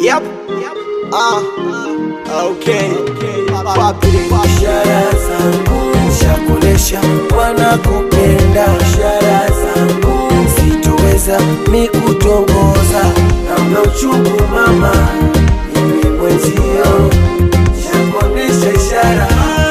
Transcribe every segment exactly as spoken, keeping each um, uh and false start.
Yep. Ah. Okay. Ishara zangu shakunesha wanakupenda. Ishara zangu sitoweza mikutongoza. Naona uchungu mama, mimi mwenzio shakunesha ishara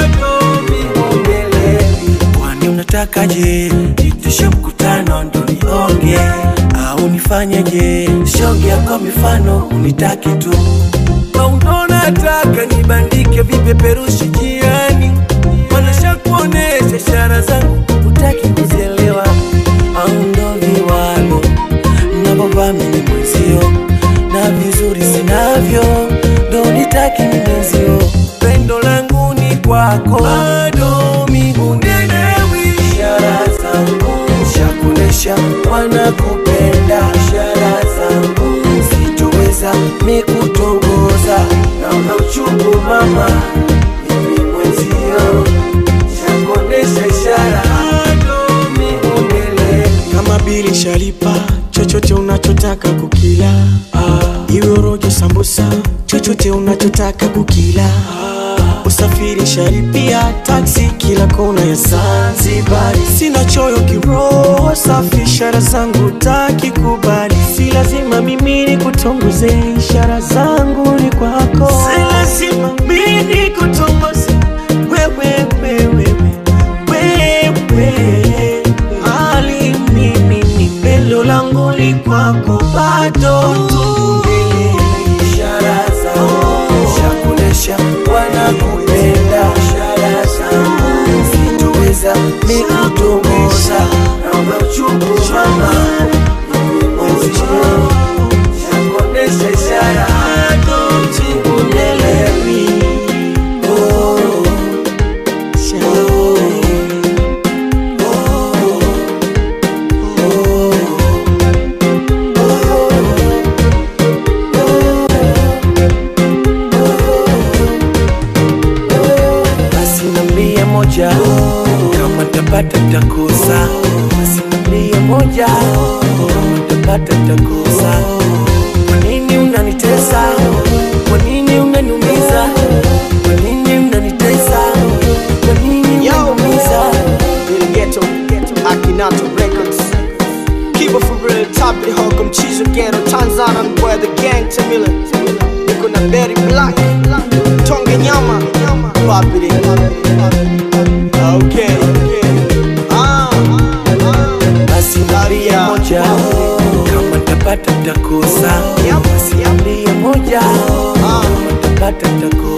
unielewi. Kwani unatakaje? Itisha mkutano ndo nionge au nifanyeje? Shongea kwa mifano unitaki tu. Unataka nibandike vipeperushi jiani, wanesha kuonesha ishara zangu utaki kuzielewa. Au ndo viwalo nababa mimi mwenzio, na vizuri sinavyo ndo nitaki mwenzio. Pendo langu ni kwako, bado mimi unielewi. Ishara zangu shakunesha wanakupenda. Ishara zangu sitoweza mikutongoza. Naona uchungu mama, mimi mwenzio shakuonesha ishara unielewi. Kama bili shalipa, chochote unachotaka kukila. ah. Iwe rojo sambusa, chochote unachotaka kukila. ah. Usafiri shalipia, taxi kila kona ya Zanzibar. Sina choyo kiroho safi, ishara zangu taki kubali. Si lazima mimi nikutongoze, ishara zangu ni kwako. Si lazima mimi nikutongoze, wewe wewe wewe. Ali mimi ni pendo langu ni kwako, bado tuendelee. Ishara zangu shakunesha wanakupenda. Ishara zangu sitoweza mikutongoza. Naona uchungu mama, mimi mwenzio shakuonesha ishara unielewi. Oh, oh, basi nambia moja, kama tapata takosa. Basi nambia moja, kama tapata takosa. Kwa nini unanitesa? Kwa nini unaniumiza? Kwa nini unanitesa? Kwa nini unaniumiza? Ghetto, Akinato Records. Keep it for real, top of the hawk, mchizo ghetto, Tanzania, boy the gang Tamila. Niko na Berry Black, Tonge Nyama, Papiri. Okay. Ah, basi nambia moja, kama tapata takosa. Basi nambia moja, kama tapata takosa.